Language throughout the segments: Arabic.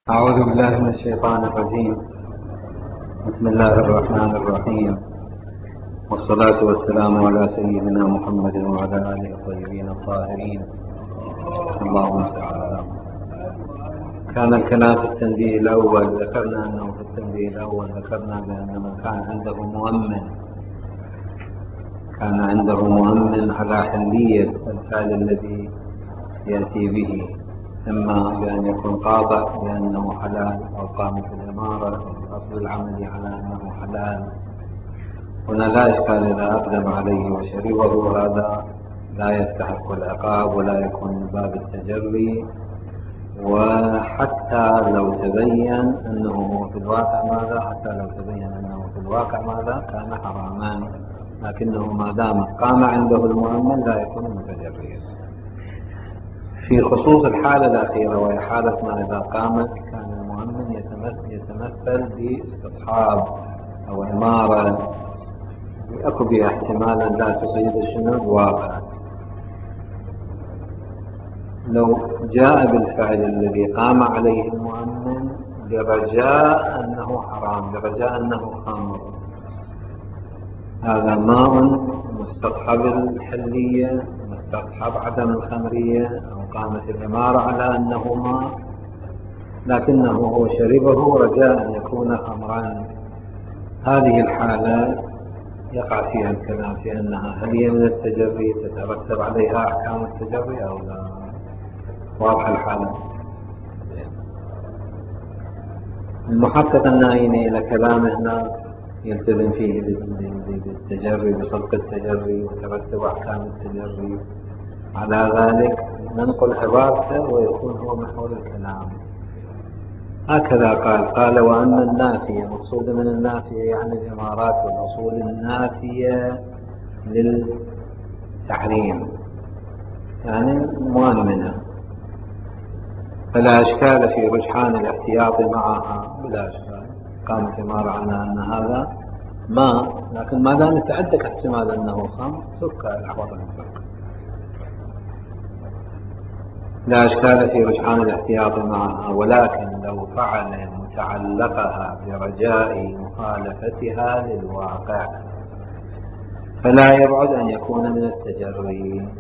أعوذ بالله من الشيطان الرجيم. بسم الله الرحمن الرحيم، والصلاة والسلام على سيدنا محمد وعلى آله الطيبين الطاهرين. اللهم صل على محمد. كان الكلام في التنبيه الأول، ذكرنا بأن من كان عنده مؤمن على حلية الفعل الذي يأتي به، إما بأن يكون قاطع بأنه حلال، أو قامت الإمارة الأصل العملي على أنه حلال. هنا لا إشكال إذا أقدم عليه وشربه، هذا لا يستحق العقاب ولا يكون من باب التجري. وحتى لو تبين أنه في الواقع ماذا كان حراما، لكنه ما دام قام عنده المؤمن لا يكون متجريا. في خصوص الحالة الأخيرة، وهي حالة ما إذا قامت كان المؤمن يتمثل باستصحاب أو إمارة يأكل بها احتمالا لا تصيب الواقع. لو جاء بالفعل الذي قام عليه المؤمن برجاء أنه حرام، برجاء أنه خمر، هذا ماء مستصحب الحلية، مستصحب عدم الخمرية، أو قامت الإمارة على أنه ماء لكنه هو شربه رجاء أن يكون خمرا. هذه الحالة يقع فيها الكلام في أنها هل هي من التجري تترتب عليها أحكام التجري أو لا. واضح الحالة. المحقق النائي إلى كلامه هنا يلتزم فيه بالتجري، بصدق التجري وترتب أحكام التجري. على ذلك ننقل عبارته ويكون هو محور الكلام. هكذا قال وأما النافية، مقصود من النافية يعني الإمارات والأصول النافية للتحريم، يعني مؤمنة، فلا إشكال في رجحان الاحتياط معها، بلا إشكال. قامت إمارة على أن هذا ماء، لكن ما دام يتعدك احتمال أنه خمر ترك الأحوال المطلقة. لا إشكال في رجحان الاحتياط معها، ولكن لو فعل متعلقها برجاء مخالفتها للواقع فلا يبعد أن يكون من التجري،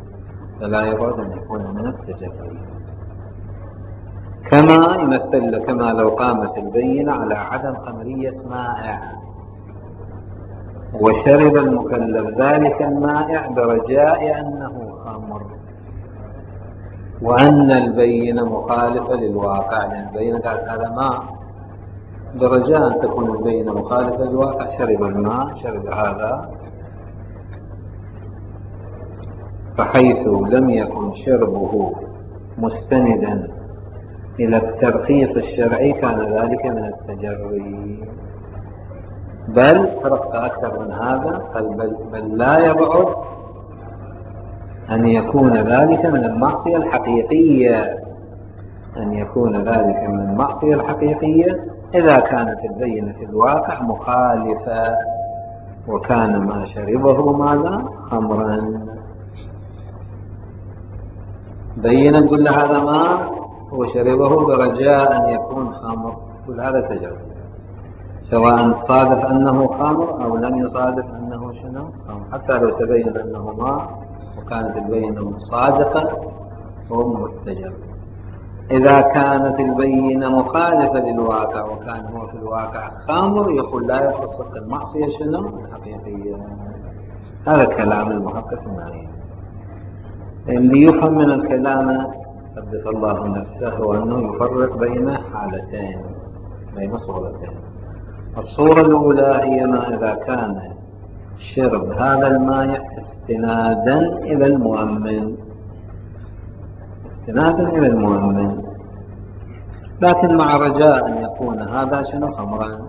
كما لو قامت البينة على عدم خمرية مائع وشرب المكلف ذلك المائع برجاء أنه خمر، وأن البينة مخالفة للواقع، لأن البينة قالت هذا ماء، برجاء أن تكون البينة مخالفة للواقع، شرب الماء، شرب هذا. فحيث لم يكن شربه مستندا إلى الترخيص الشرعي كان ذلك من التجري، بل ترقى أكثر من هذا، بل لا يبعد أن يكون ذلك من المعصية الحقيقية، إذا كانت البينة في الواقع مخالفة وكان ما شربه ماذا؟ خمرا. بينة تقول له هذا ماء وشربه برجاء أن يكون خمر، كل هذا تجربة، سواء صادف أنه خمر أو لم يصادف أنه خمر، حتى لو تبين أنه ماء وكانت البينة صادقة هو متجر. إذا كانت البينة مخالفة للواقع وكان هو في الواقع خمر، يقول لا يخص المعصية الحقيقية. هذا كلام المحقق النائي. اللي يفهم من الكلام قدس الله نفسه هو أنه يفرق بين حالتين، بين صورتين. الصورة الأولى هي ما إذا كان شرب هذا الماء استنادا إلى المؤمن، لكن مع رجاء أن يكون هذا خمرا،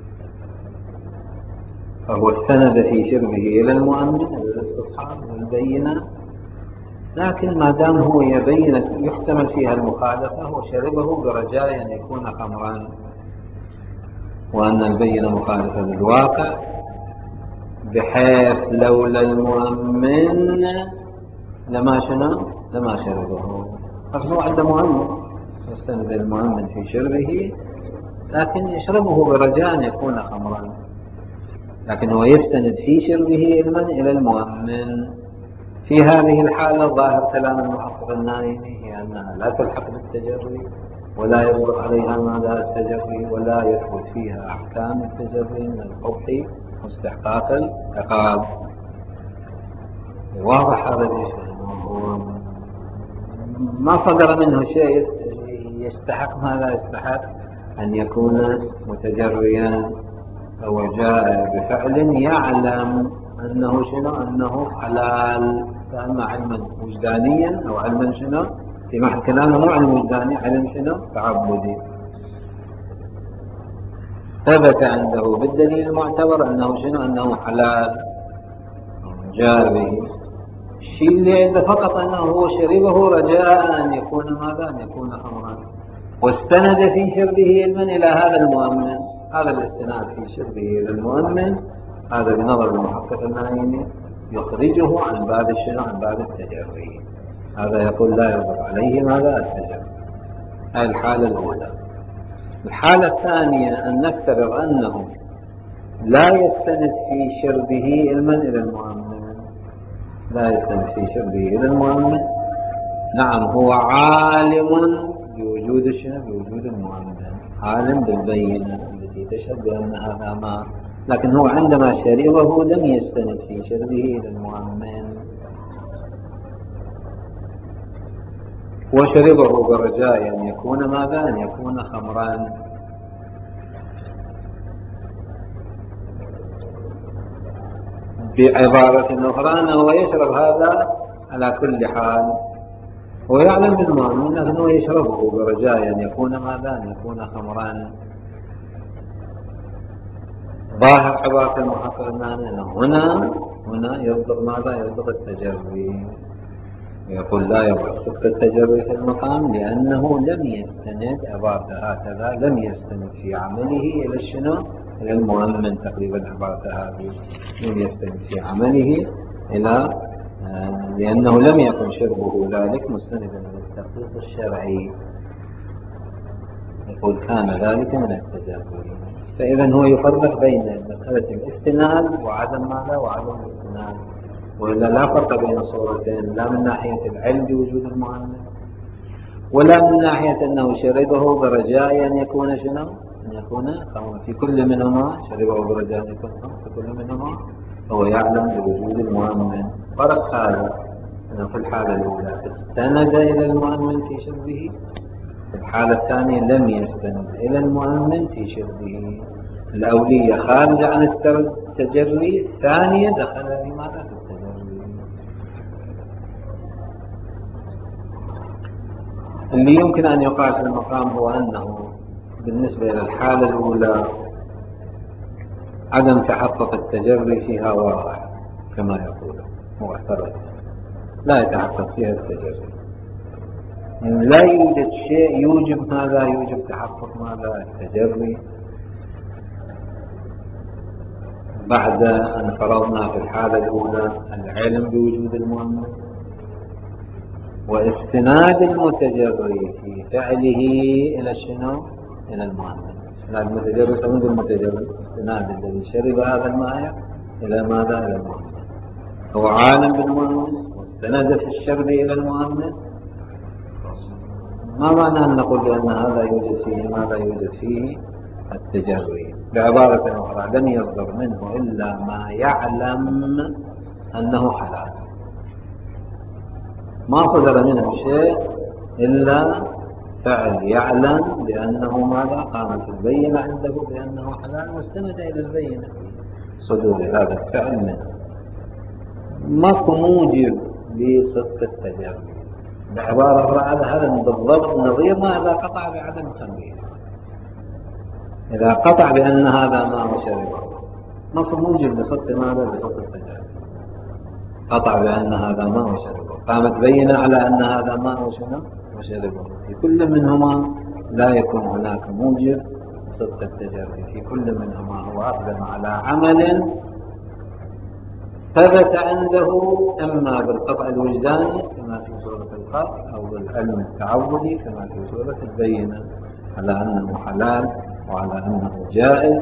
فهو استند في شربه إلى المؤمن، إلى الاستصحاب والبينة، لكن ما دام هو يبين يحتمل فيها المخالفة وشربه برجاء أن يكون خمرا، وأن البينة مخالفة للواقع، بحيث لولا المؤمن لما شربه، فهو عنده مؤمن، يستند إلى المؤمن في شربه، لكن يشربه برجاء أن يكون خمرا، لكن هو يستند في شربه علما إلى المؤمن. في هذه الحالة ظاهر كلام المحقق النائمي هي أنها لا تلحق بالتجري، ولا يصدق عليها ماذا التجري، ولا يثبت فيها أحكام التجري من القبح واستحقاق العقاب. واضح هذا الشيء، ما صدر منه شيء يستحق ماذا يستحق أن يكون متجريا، أو جاء بفعل يعلم أنه شنو، أنه حلال، سألنا علما وجدانيا أو علما شنو، في محل كلامه مو علم وجداني، علم شنو تعبدي. ثبت عنده بالدليل المعتبر أنه شنو، أنه حلال، جاء به. الشيء اللي عنده فقط أنه هو شربه رجاء أن يكون ماذا، أن يكون خمرا، واستند في شربه علما إلى هذا المؤمن. هذا الاستناد في شربه إلى المؤمن هذا بنظر المحقق النائمي يخرجه عن باب الشنو، عن باب التجري. هذا يقول لا يصدق عليه ماذا التجري. هذه الحالة الأولى. الحالة الثانية أن نفترض أنه لا يستند في شربه علما إلى المؤمن، لا يستند في شربه إلى المؤمن. نعم هو عالم بوجود الشنو، بوجود المؤمن، عالم بالبينة التي تشهد بأن هذا ما، لكن هو عندما شربه لم يستند في شربه إلى المؤمن، وشربه برجاء أن يكون ماذا، أن يكون خمرا. بعبارة أخرى أنه يشرب هذا على كل حال، هو يعلم بالمؤمن لكنه يشربه برجاء أن يكون ماذا، أن يكون خمرا. ظاهر عبارة المحقق أنه هنا يصدق ماذا، يصدق التجري، يقول لا يبقى صدق التجري في المقام لأنه لم يستند، عبارة هكذا، لم يستند في عمله إلى الشنو، إلى المؤمن. تقريبا عبارة هذه لم يستند في عمله إلى لأنه لم يكن شربه ذلك مستندا للتخصيص الشرعي، يقول كان ذلك من التجري. فإذا هو يفرق بين مسألة الاستناد وعدم ماذا، وعدم الاستناد، وإلا لا فرق بين الصورتين، لا من ناحية العلم بوجود المؤمن، ولا من ناحية أنه شربه برجاء أن يكون شنو، أن يكون خمرا. في كل منهما شربه برجاء أن يكون خمرا، في كل منهما هو يعلم بوجود المؤمن. فرق هذا أنه في الحالة الأولى استند إلى المؤمن في شربه، في الحالة الثانية لم يستند إلى المؤمن في شربه. الأولية خارجة عن التجري، الثانية دخل لماذا في التجري. اللي يمكن أن يقال في المقام هو أنه بالنسبة إلى الحالة الأولى عدم تحقق التجري فيها واضح كما يقول هو اعترض، لا يتحقق فيها التجري، لا يوجد شيء يوجب ماذا، يوجب تحقق ماذا التجري. بعد أن فرضنا في الحالة الأولى العلم بوجود المؤمن واستناد المتجري في فعله إلى الشنو، إلى المؤمن. استناد المتجري سمد المتجري، استناد الذي شرب هذا الماء إلى ماذا، إلى المؤمن. هو عالم بالمؤمن واستند في الشرب إلى المؤمن. ما معنى أن نقول بأن هذا يوجد فيه ماذا، يوجد فيه التجري. بعبارة أخرى لم يصدر منه إلا ما يعلم أنه حلال، ما صدر منه شيء إلا فعل يعلم بأنه ماذا، قامت البينة عنده بأنه حلال واستند إلى البينة صدور هذا الفعل منه. ماكو موجب لصدق التجري. بعبارة أخرى هذا بالضبط نظير ما إذا قطع بعدم خمره. إذا قطع بأن هذا ما شربه ماكو موجب لصدق ماذا، لصدق التجري. قطع بأن هذا ما شربه، قامت بينة على أن هذا ما شربه. في كل منهما لا يكون هناك موجب صدق التجري، في كل منهما هو أقدم على عمل ثبت عنده إما بالقطع الوجداني كما في سورة القاف أو بالعلم التعبدي كما في سورة البينة على أنه حلال وعلى أنه جائز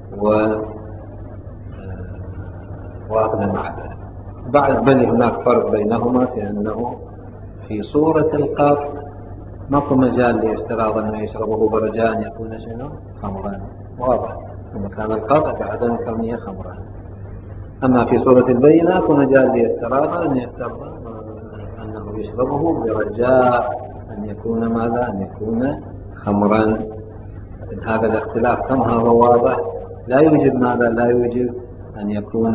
وأقدم عليه. بل هناك فرق بينهما في أنه في سورة القاف ماكو مجال لافتراض أنه يشربه برجاء أن يكون شنو خمرا، واضح ومكان القطع بعدم كونه خمرا. أما في سورة البينة يكون مجال لافتراض أن يفترض أنه يشربه برجاء أن يكون ماذا؟ أن يكون خمرا. لكن هذا الاختلاف كم هو واضح لا يوجب ماذا؟ لا يوجب أن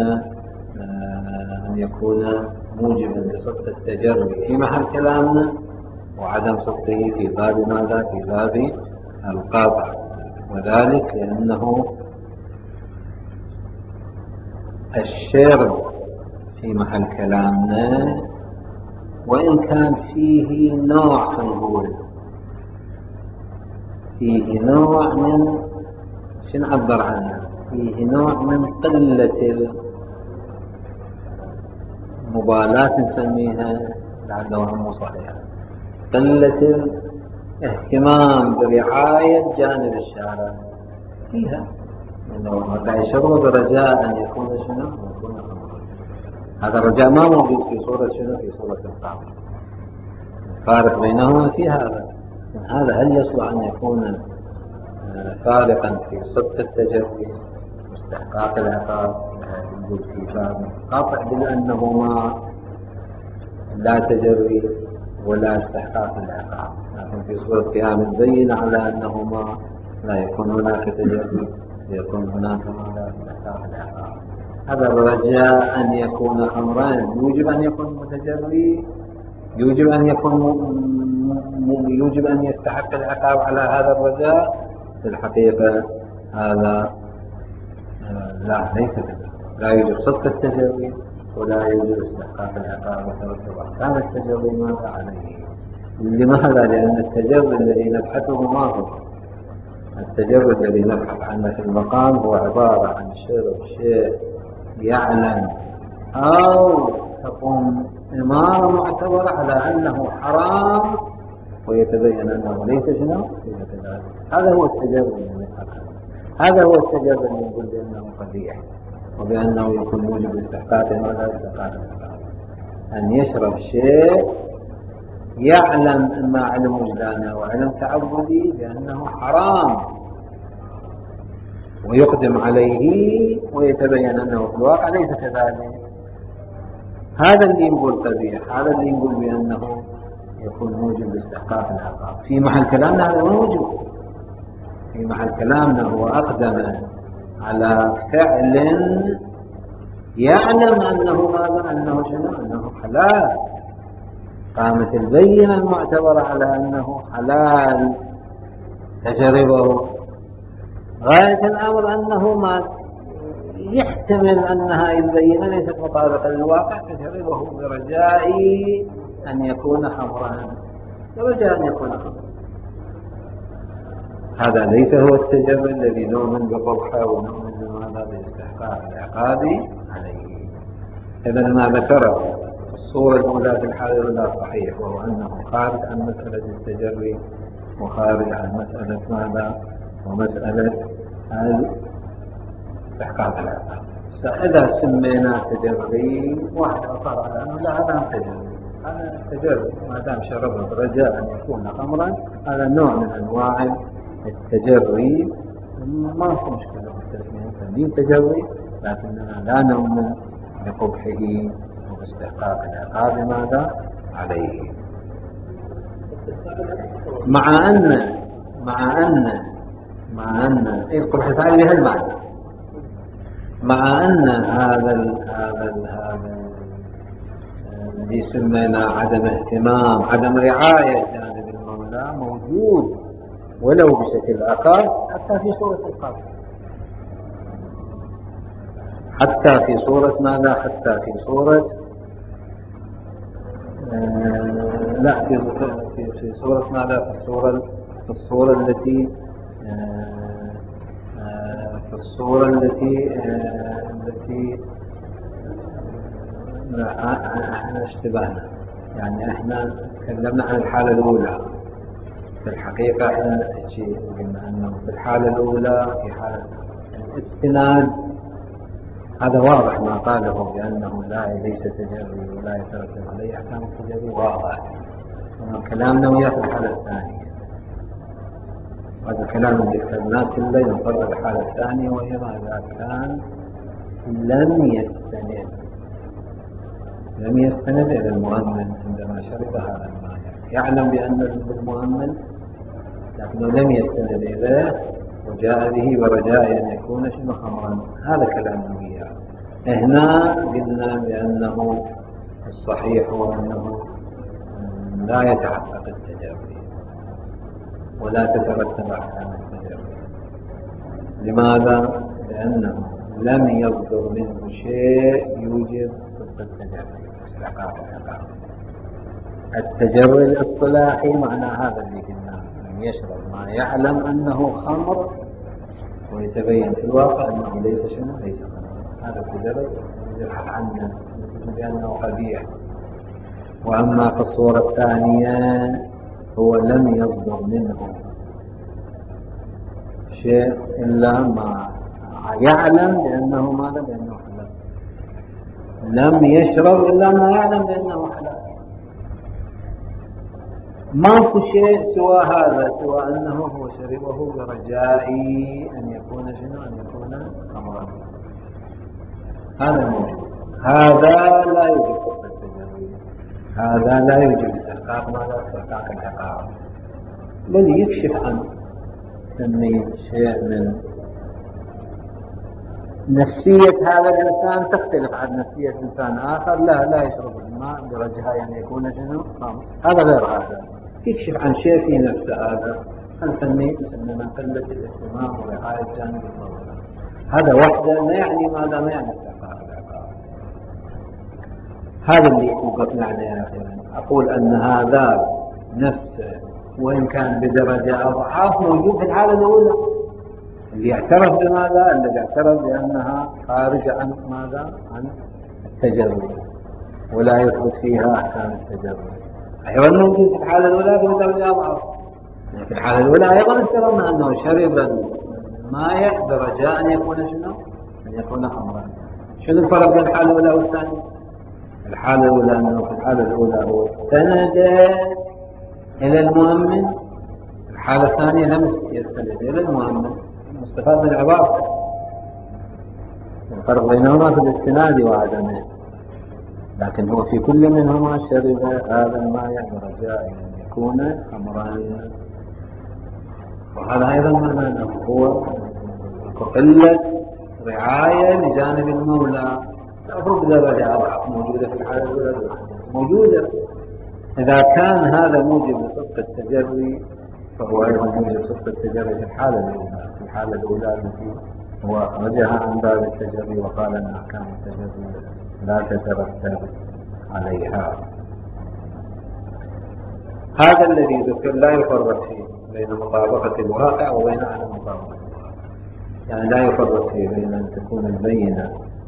يكون موجبا لصدق التجري في محل كلامنا وعدم صدقه في باب ماذا؟ في باب القاطع. وذلك لأنه الشرب في محل كلامنا وإن كان فيه نوع خنقول فيه نوع من شنو عبر عنه فيه نوع من قلة المبالاة نسميها لعلها مو صحيحة، قلة الاهتمام برعاية جانب الشارع فيها انه لا يشرب برجاء ان يكون شنو يكون خمرا. هذا الرجاء ما موجود في صورة شنو في صورة القاف. الفارق بينهما في هذا. هذا هل يصلح ان يكون فارقا في صدق التجري واستحقاق العقاب يقول في باب قاطع بانهما لا تجري ولا استحقاق العقاب، لكن في صورة قيام البين على انهما لا يكون هناك تجري يكون هناك ماذا؟ استحقاق العقاب. هذا الرجاء أن يكون خمرا يوجب أن يكون متجري، يوجب أن يستحق العقاب على هذا الرجاء. في الحقيقة هذا لا ليس كذلك، لا يوجب صدق التجري ولا يوجب استحقاق العقاب وترتب أحكام التجري ماذا عليه. لماذا؟ لأن التجري الذي نبحثه ما هو التجرد الذي نبحث عنه في المقام هو عبارة عن شرب شيء يعلم أو تقوم إمارة معتبرة على أنه حرام ويتبين أنه ليس شنو ليس كذلك. هذا هو التجرد الذي نبحث عنه، هذا هو التجرد الذي نقول بأنه قبيح وبأنه يكون موجب استحقاق ماذا؟ استحقاق أن يشرب شيء يعلم إما علم وجدانه وعلم تعبدي بأنه حرام ويقدم عليه ويتبين أنه في الواقع ليس كذلك. هذا اللي نقول قبيح، هذا اللي نقول بأنه يكون موجب لاستحقاق العقاب. في محل كلامنا هذا موجود، في محل كلامنا هو أقدم على فعل يعلم أنه ماذا؟ أنه شنو؟ أنه حلال. قامت البينة المعتبرة على أنه حلال تجربه. غاية الأمر أنه ما يحتمل أنها البينة ليست مطابقة للواقع تجربه برجاء أن يكون خمرا، برجاء أن يكون خمرا. هذا ليس هو التجرب الذي نؤمن بقبحه ونؤمن بماذا؟ باستحقاق العقاب عليه. إذا ما ذكره الصورة الأولى في الحالة لا صحيح، وهو أنه خارج عن مسألة التجري وخارج عن مسألة ماذا؟ ومسألة استحقاق العقاب. فإذا سمينا تجري واحد أصر على أنه لا هذا تجري، هذا تجري ما دام شربه رجاء أن يكون خمرا هذا نوع من أنواع التجري، ما هو مشكلة في التسمية نسميه تجري، لكننا لا نؤمن بقبحه واستحقاق العقاب ماذا عليه. مع أن القبح فعل بها المعنى، مع أن هذا الذي سمينا عدم اهتمام عدم رعاية جانب المولى موجود ولو بشكل أقل حتى في سورة القاف، حتى في سورة ماذا؟ حتى في سورة لا في سورة ماذا؟ في الصورة التي احنا اشتبهنا، يعني احنا تكلمنا عن الحالة الأولى. في الحقيقة احنا قلنا انه في الحالة الأولى في حالة الاستناد هذا واضح ما قاله بأنه ليس تجري ولا يترتب عليه أحكام التجري واضح. كلامنا وياه في الحالة الثانية، هذا الكلام اللي ذكرناه كله ينصب الحالة الثانية، وهي ماذا كان لم يستند إلى المؤمن عندما شرب هذا الماء، يعلم بأن المؤمن لكنه لم يستند إليه وجاء به برجاء أن يكون شنو خمرا. هذا كلامنا وياه. هنا قلنا بأنه الصحيح هو أنه لا يتحقق التجري ولا تترتب أحكام التجري. لماذا؟ لأنه لم يصدر منه شيء يوجب صدق التجري واستحقاق الحقائق. التجري الاصطلاحي معنى هذا اللي قلناه، أن يشرب ما يعلم أنه خمر ويتبين في الواقع أنه ليس خمر. هذا التجري يبحث عنه بأنه قبيح. وأما في الصورة الثانية هو لم يصدر منه شيء إلا ما يعلم بأنه ماذا؟ بأنه حلال. لم يشرب إلا ما يعلم بأنه حلال. ماكو شيء سوى هذا، سوى أنه هو شربه برجاء أن يكون خمرا. هذا موجود. هذا لا يوجد صدق التجري، هذا لا يوجد استحقاق ماذا؟ استحقاق الحقائق، بل يكشف عنه. سمي شيء من نفسية هذا الإنسان تختلف عن نفسية إنسان آخر لا يشرب الماء برجاء أن يكون خمر. هذا غير هذا، يكشف عن شيء في نفسه. هذا نسميه من قلة الاهتمام ورعاية جانب الموضوع. هذا وحده لا يعني ماذا؟ ما يعني استحقاق العقاب. هذا اللي وقفنا عليه يا أخي. أقول أن هذا نفسه وإن كان بدرجة أضعاف موجود في الحالة الأولى. اللي اعترف بماذا؟ الذي اعترف بأنها خارجة عن ماذا؟ عن التجري ولا يثبت فيها أحكام التجري. أيضا موجود في الحالة الأولى بدرجة أضعاف. في الحالة الأولى أيضا افترضنا أنه شرب الماء برجاء أن يكون خمرا. شنو الفرق بين الحالة الأولى والثانية؟ الحالة الأولى أنه في الحالة الأولى هو استند إلى المؤمن، الحالة الثانية لم يستند إلى المؤمن. مستفاد من العبارة. الفرق بينهما في الاستناد وعدمه، لكن هو في كل منهما شرب هذا الماء برجاء أن يكون خمرا. وهذا أيضا معنى أنه هو قلة رعاية لجانب المولى. المفروض درجة أضعف موجودة في الحالة الأولى موجودة. إذا كان هذا موجب لصدق التجري فهو أيضا موجب صدق التجري في الحالة الأولى. في الحالة الأولى التي هو أخرجها عن باب التجري وقال أن أحكام التجري لا تترتب عليها. هذا الذي ذكر لا يفرق فيه بين مطابقة الواقع وبين عدم مطابقة الواقع. يعني لا يفرق فيه بين أن تكون البينة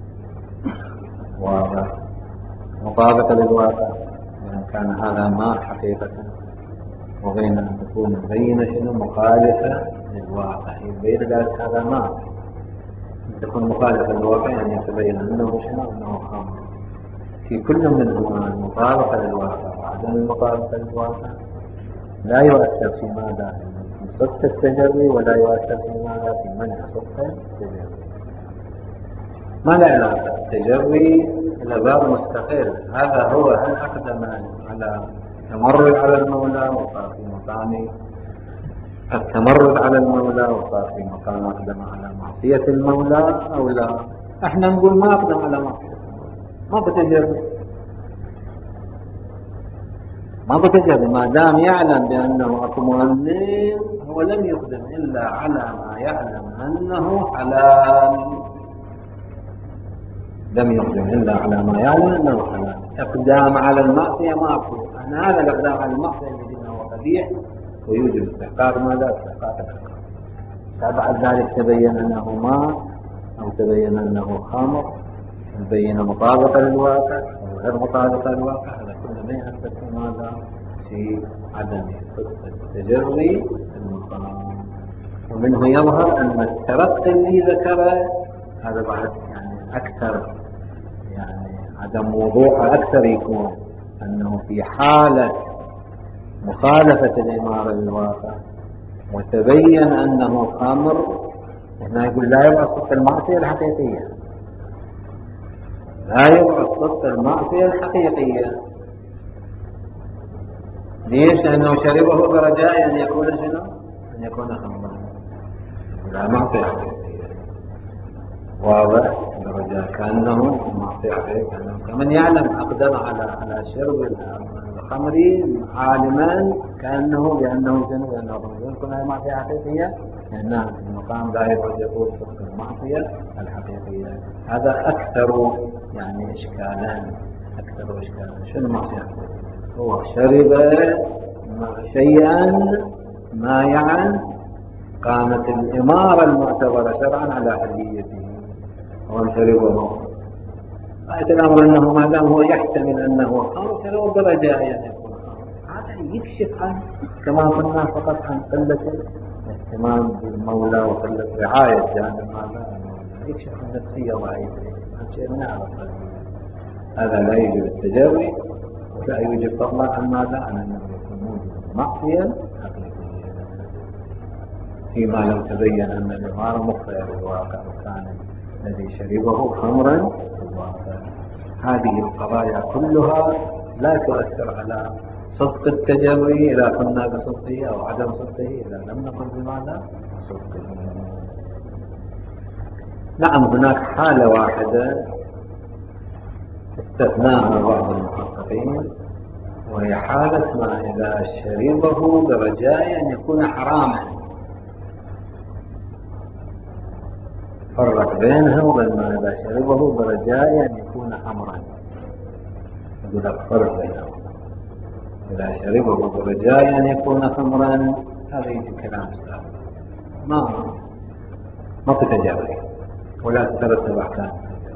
ومطابقة للواقع وإن كان هذا ما حقيقة، وبين أن تكون البينة مخالفة للواقع. البينة قالت هذا ما تكون مخالفة للواقع يعني يتبين أنه خمر. في كل منهما المطابقة للواقع وعدم المطابقة للواقع لا يؤثر في ماذا؟ في صدق التجري، ولا يؤثر في ماذا؟ في منع صدق التجري. ما لا علاقة التجري إلى باب مستقل. هذا هو هل أقدم على تمرد على المولى وصار في مقام التمرد على المولى وصار في مقام أقدم على معصية المولى أو لا؟ احنا نقول ما أقدم على معصية المولى، ما بتجري ما دام يعلم بأنه أكو مؤمن. هو لم يقدم إلا على ما يعلم أنه حلال. لم يقدم إلا على ما يعلم أنه حلال. إقدام على المعصية ما أقول أنا. هذا الإقدام على المعصية الذي هو قبيح ويوجب استحقاق ماذا؟ استحقاق الحقائق. بعد ذلك تبين أنه ماء أو تبين أنه خمر البينة مطابقة للواقع أو غير مطابقة للواقع، هذا كله ما يأثر في ماذا؟ في عدم صدق التجري في المقام. ومنه يظهر أن الترقي اللي ذكره هذا بعد يعني أكثر، يعني عدم وضوحه أكثر يكون أنه في حالة مخالفة الإمارة للواقع وتبين أنه خمر، هنا يقول لا يبعد صدق المعصية الحقيقية، لا يبعد صدق المعصية الحقيقية. ليش؟ لأنه شربه برجاء أن يكون شنو؟ أن يكون خمرا، لا معصية حقيقية. واضح؟ برجاء كأنه معصية حقيقية، كأنه كمن يعلم أقدم على شرب الخمر عالما كأنه بأنه شنو؟ بأنه خمر، يكون هذه معصية حقيقية، لأنها في المقام لا يبعد يقول صدق المعصية الحقيقية. هذا أكثر يعني إشكالا، أكثر إشكالا. شنو المعصية الحقيقية؟ هو شرب شيئا مائعا قامت الإمارة المعتبرة شرعا على حليته، هو شربه. غاية الأمر أنه ما دام هو يحتمل أنه خمر شربه برجاء يعني يكون خمر، هذا يكشف عن كما قلنا فقط عن قلة الاهتمام بالمولى وقلة رعاية جانب هذا، يكشف عن نفسية ضعيفة، عن شيء من هذا القبيل. هذا لا يجب التجري ولا يوجب فضلا عن ماذا؟ عن أنه يكون موجب معصية حقيقية فيما لم تبين أن الإمارة مخطئة بالواقع وكان الذي شربه خمرا في الواقع. هذه القضايا كلها لا تؤثر على صدق التجري إذا قلنا بصدقه أو عدم صدقه إذا لم نقل بماذا؟ صدقه. نعم، هناك حالة واحدة استثناها بعض المحققين، وهي حالة ما إذا شربه برجاء أن يكون حراما. فرق بينها وبين ما إذا شربه برجاء أن يكون خمرا، يقول لك فرق بينهم. إذا شربه برجاء أن يكون خمرا هذا يجي كلام سابق، ما تتجري ولا تترتب أحكام.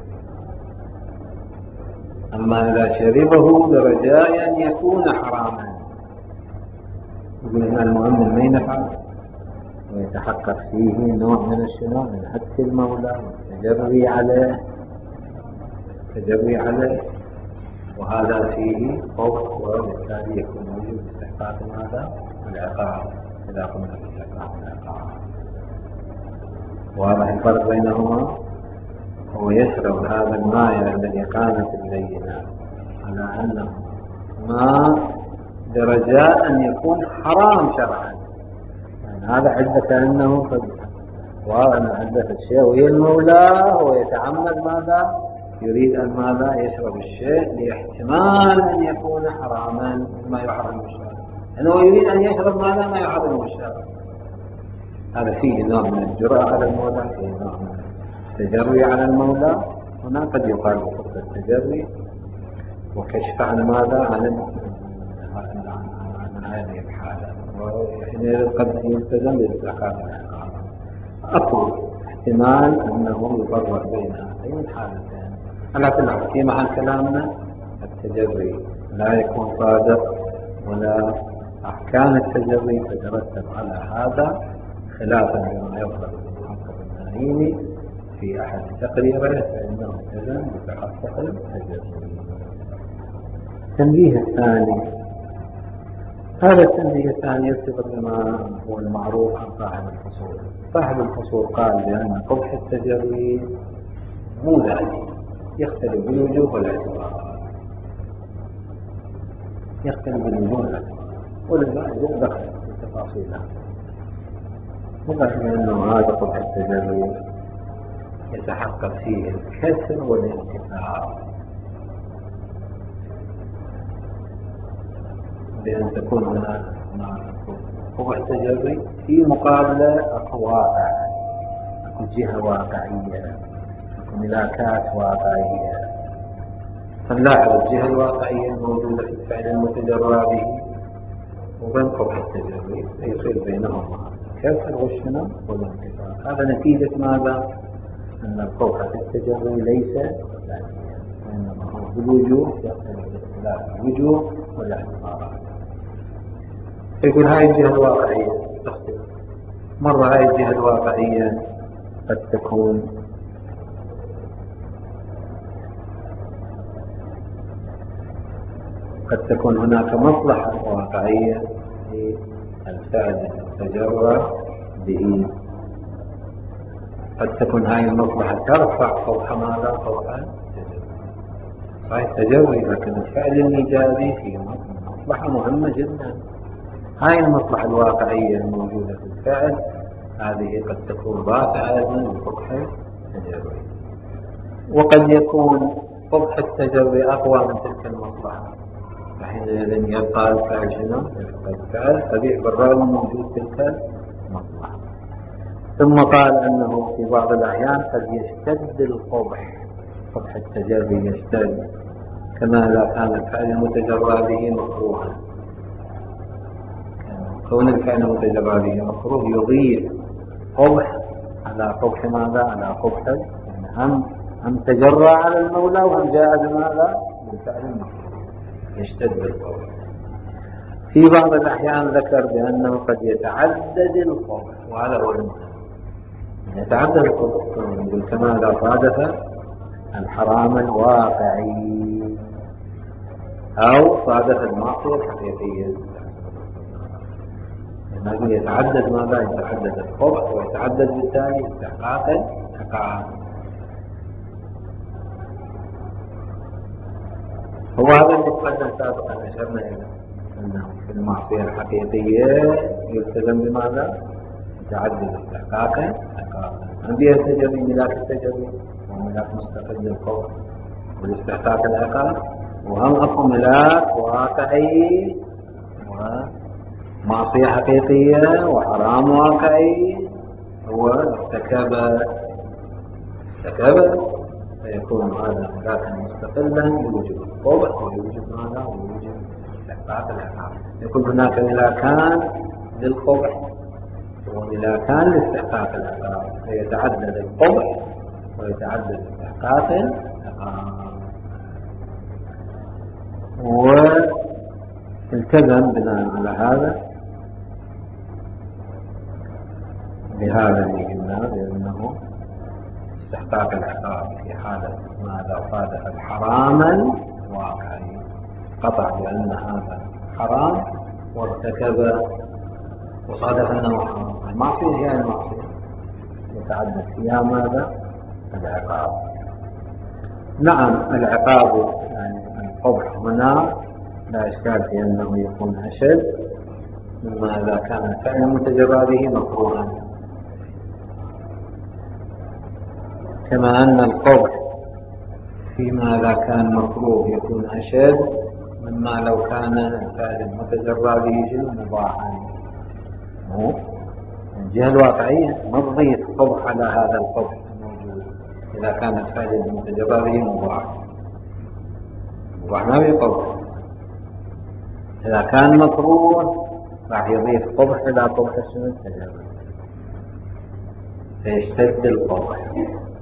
أما إذا شربه برجاء أن يكون حراما، يقول هنا المؤمن ما ينفع ويتحقق فيه نوع من الشنو؟ من حدث المولى والتجري عليه، التجري عليه، وهذا فيه خوف، وبالتالي يكون موجب استحقاق هذا العقاب إذا قمنا باستحقاق العقاب. واضح الفرق بينهما؟ هو يشرب هذا الماء الذي كانت البينة على أنه ماء برجاء أن يكون حرام شرعا، يعني هذا عدة كأنه وأن عدة الشيء وهي المولى ويتعمد ماذا؟ يريد أن ماذا؟ يشرب الشيء لاحتمال أن يكون حراما مما يحرم الشارع، أنه يريد أن يشرب ماذا؟ ما يحرم الشارع. هذا فيه نوع من الجرأة على المولى، فيه نوع من التجري على المولى. هنا قد يقال بصدق التجري وكشف عن ماذا؟ عن هذه الحالة، وحينئذ قد يلتزم باستحقاق العقاب. أقول احتمال أنه يفرق بين هذين الحالتين. على كل حال في محل كلامنا التجري لا يكون صادق، ولا أحكام التجري تترتب على هذا، خلافا لما يظهر المحقق النعيمي في أحد تقريره فإنه التزم بتحقق التجري. التنبيه الثاني، هذا التنبيه الثاني يرتبط بما هو المعروف عن صاحب الفصول. صاحب الفصول قال بأن قبح التجري مو ذلك، يختلف بالوجوه والاعتبار، يختلف بالوجوه والاعتبار، ولذا دخل في تفاصيلها. وقال بأنه هذا قبح التجري يتحقق فيه الكسر والانكسار، بأن تكون هناك قبح التجري في مقابلة أكو واقع، أكو جهة واقعية، أكو ملاكات واقعية. فنلاحظ الجهة الواقعية الموجودة في الفعل المتجرى به وبين قبح التجري يصير بينهما كسر والشنو والانكسار. هذا نتيجة ماذا؟ أن القبح في التجري ليس ذاتيا، وإنما هو بالوجوه يختلف باختلاف الوجوه والاعتبارات. يقول هاي الجهة الواقعية تختلف. مرة هاي الجهة الواقعية قد تكون هناك مصلحة واقعية في الفعل المتجرى به. قد تكون هاي المصلحة ترفع قبح ماذا؟ قبح التجري. صحيح التجري، لكن الفعل الإيجابي فيه مصلحة مهمة جدا. هاي المصلحة الواقعية الموجودة في الفعل هذه قد تكون رافعة لقبح التجري، وقد يكون قبح التجري أقوى من تلك المصلحة، فحينئذ يبقى الفعل شنو؟ يبقى الفعل قبيح بالرغم من وجود تلك المصلحة. ثم قال أنه في بعض الأحيان قد يشتد القبح، قبح التجري يشتد، كما لا كان الفعل المتجرى به مكروها. كون الفعل المتجرى به مكروه يضيف قبح على قبح ماذا؟ على قبح، يعني هم تجرى على المولى وهم جاء بماذا؟ بالفعل المكروه، يشتد القبح. في بعض الأحيان ذكر بأنه قد يتعدد القبح، وهذا هو المهم، يتعدد القبح كما لا صادف الحرام الواقعي أو صادف المعصية الحقيقية. لأنه يتعدد ماذا؟ يتعدد القبح ويتعدد بالتالي استحقاق العقاب. هو هذا اللي تقدم سابقا، أشرنا إلى أنه في المعصية الحقيقية يلتزم بماذا؟ يتعدد استحقاق العقاب. عندي التجري ملاك التجري وملاك مستقل للقبح والاستحقاق العقاب، وهم أكو ملاك واقعي ومعصية حقيقية وحرام واقعي. هو ارتكب فيكون هذا ملاكا مستقلا بوجود القبح ويوجد ماذا؟ ويوجد استحقاق العقاب. يكون هناك ملاكان للقبح وملاكان لاستحقاق العقاب، فيتعدد القبح ويتعدد استحقاق العقاب. والتزم بناء على هذا بهذا اللي قلنا بأنه استحقاق العقاب في حالة ماذا؟ صادف الحرام الواقعي، قطع بأن هذا حرام وارتكب وصادف أنه حرام. المعصية هي المعصية يتعدد فيها ماذا؟ العقاب. نعم العقاب يعني القبح هنا لا إشكال في أنه يكون أشد مما إذا كان الفعل المتجرى به مكروها، كما أن القبح فيما إذا كان مكروه يكون أشد مما لو كان الفعل المتجرى به مباحا. الجهة الواقعية نضيف قبح على هذا القبح الموجود إذا كان الفعل المتجرى به مباح ما بقبح. إذا كان مكروه راح يضيف قبح إلى قبح التجرى فيشتد القبح.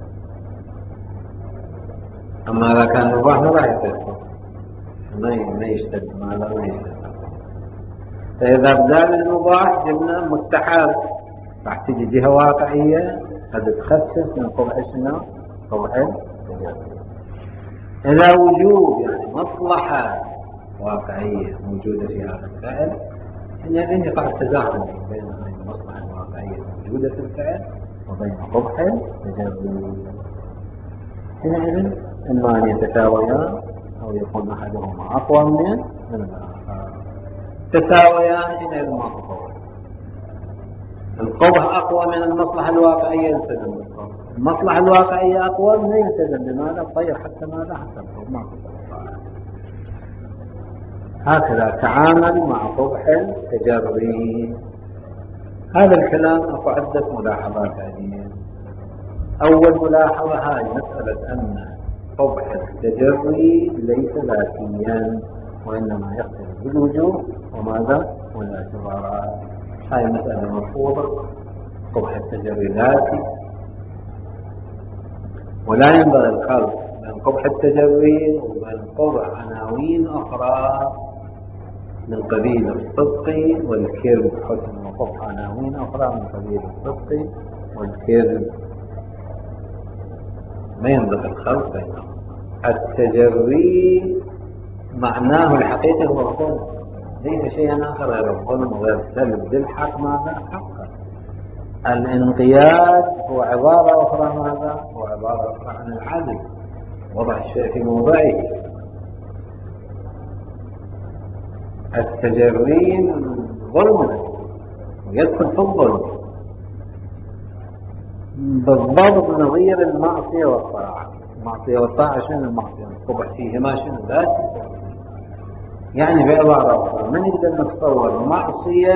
أما إذا كان مباح ما راح يضيف قبح، ما يشتد ماذا؟ ما يشتد. فإذا بدال المباح جبنا مستحب راح تجي جهة واقعية قد تخفف من قبح شنو؟ قبح التجري. إذا وجود يعني مصلحة واقعية موجودة في هذا الفعل، حينئذ يقع التزاحم بين المصلحة الواقعية الموجودة في الفعل وبين قبح التجري. حينئذ إما أن يتساويان أو يكون أحدهما أقوى من الآخر. تساويان حينئذ ما تطور. القبح أقوى من المصلحة الواقعية يلتزم بالقبح، المصلحة الواقعية أقوى ما يلتزم بماذا؟ الطير حتى ماذا؟ حتى القبح ما تطور. هكذا تعامل مع قبح التجري. هذا الكلام أكو عدة ملاحظات عليه. أول ملاحظة هاي مسألة أن قبح التجري ليس ذاتيا وإنما يختلف بالوجوه وماذا؟ والاعتبارات. هاي مسألة مرفوضة. قبح التجري ذاتي ولا ينبغي الخلط بين قبح التجري وبين قبح عناوين أخرى من قبيل الصدق والكذب. حسن وقبح عناوين أخرى من قبيل الصدق والكذب، ما ينبغي الخلط بينهم. التجري معناه الحقيقي هو الظلم، ليس شيئا آخر غير الظلم وغير سلب للحق ماذا حقا. الانقياد هو عبارة أخرى ماذا؟ هو عبارة أخرى عن العدل، وضع الشيء في موضعه. التجري ظلم ويدخل في الظلم بالضبط نظير المعصية والطاعة. المعصية والطاعة شنو؟ المعصية القبح فيهما شنو؟ ذاتي. يعني بعبارة أخرى ما نقدر نتصور معصية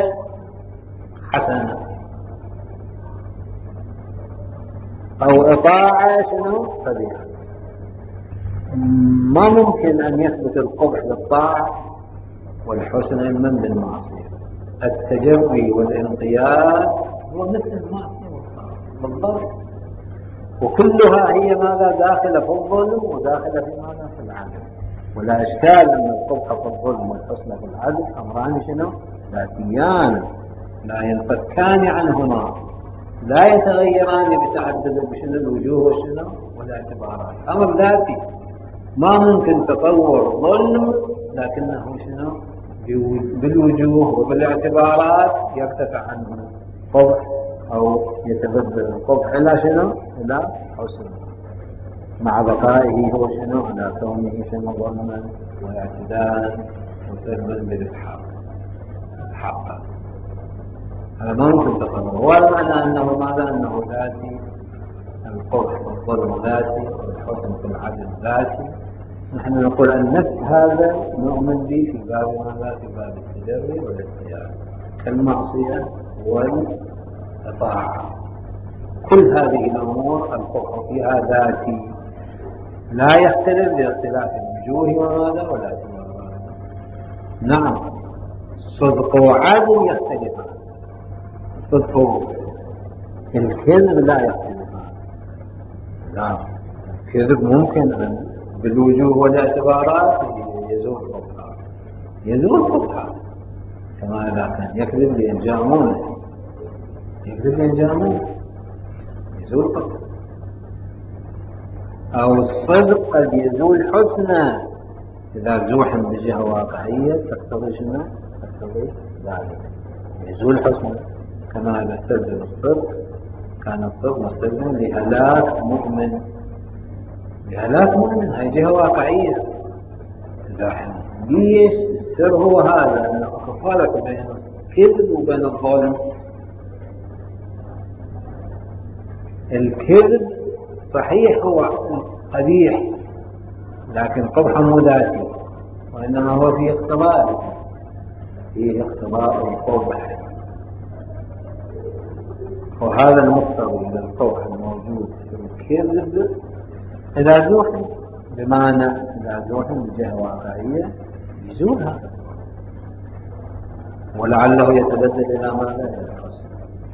حسنة أو إطاعة شنو؟ قبيحة. ما ممكن أن يثبت القبح بالطاعة والحسن إما بالمعصية. التجري والانقياد هو مثل المعصية والطاعة بالضبط، وكلها هي ماذا؟ داخلة في الظلم وداخلة في ماذا؟ في العدل. ولا إشكال أن القبح في الظلم والحسن في العدل أمران شنو؟ ذاتيان لا ينفكان عنهما، لا يتغيران بتعدد بشنو الوجوه وشنو والاعتبارات. أمر ذاتي، ما ممكن تصور ظلم لكنه شنو بالوجوه وبالاعتبارات يرتفع عنه قبح أو يتبدل القبح إلى شنو؟ إلى حسن، مع بقائه هو شنو؟ على كونه شنو؟ ظلما واعتداء وسلبا بالإلحاق حقا. هذا ما ممكن تصور، ولا معنى أنه ماذا؟ أنه ذاتي. القبح والظلم ذاتي والحسن في العدل ذاتي. نحن نقول أن نفس هذا نؤمن به في باب ماذا؟ في باب التجري والانقياد كالمعصية والطاعة. كل هذه الأمور القبح فيها ذاتي لا يختلف باختلاف الوجوه وماذا والاعتبارات. نعم، صدق وعدل يختلفان. الصدق الكذب لا يختلفان. لا، الكذب ممكن أن بالوجوه والاعتبارات يزول قبحا، يزول قبحا، كما إذا كان يكذب لينجامونه، يكذب لينجامونه يزول قبحا. أو الصدق قد يزول حسنا إذا زوحا بجهة واقعية تقتضي شنو؟ تقتضي ذلك يزول حسنا. كما إذا استلزم الصدق كان الصدق مستلزم لهلاك مؤمن، لهلاك مؤمن، هي جهة واقعية. ليش؟ السر هو هذا، أن الخلط بين الكذب وبين الظلم. الكذب صحيح هو قبيح لكن قبح مو ذاتي، وإنما هو فيه اقتضاء، فيه اقتضاء القبح. وهذا المقتضي للقبح الموجود في الكذب إذا زوحن، بمعنى إذا زوحن بجهة واقعية يزولها، ولعله يتبدل إلى ماذا؟ إلى الحسن.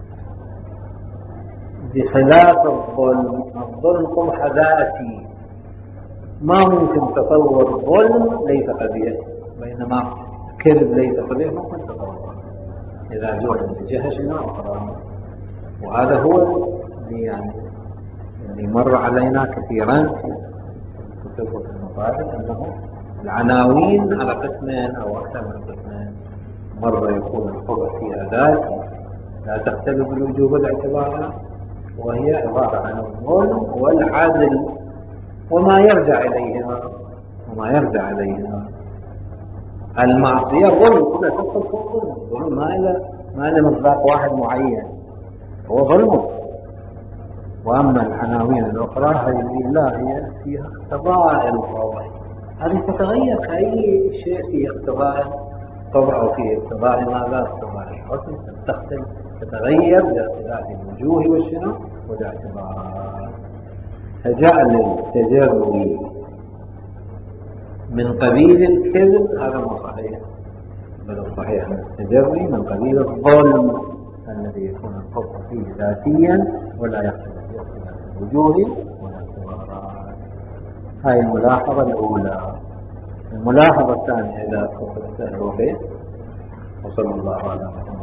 بخلاف الظلم، الظلم قبح ذاتي، ما ممكن تصور ظلم ليس قبيح، بينما كذب ليس قبيح ممكن تصور إذا زوحن بجهة شنو أخرى. وهذا هو اللي مر علينا كثيرا في الكتب وفي المطالب، أنه العناوين على قسمين أو أكثر من قسمين. مرة يكون القبح فيها ذاتي لا تختلف بالوجوه والاعتبارات، وهي عبارة عن الظلم والعدل وما يرجع إليهما. المعصية ظلم، كلها تدخل في الظلم. الظلم ما له مصداق واحد معين، هو ظلم. وأما العناوين الأخرى هذه لا، هي فيها اقتضاء القبح، هذه تتغير كأي شيء فيه اقتضاء الطبع أو فيه اقتضاء ماذا؟ اقتضاء الحسن، تختلف تتغير باختلاف الوجوه والشنو والاعتبارات. فجعل التجري من قبيل الكذب هذا مو صحيح، بل الصحيح أن التجري من قبيل الظلم الذي يكون القبح فيه ذاتيا ولا يختلف باختلاف الوجوه والاعتبارات. هاي الملاحظة الأولى. الملاحظة الثانية إذا كنت الوقت، وصلى الله على محمد.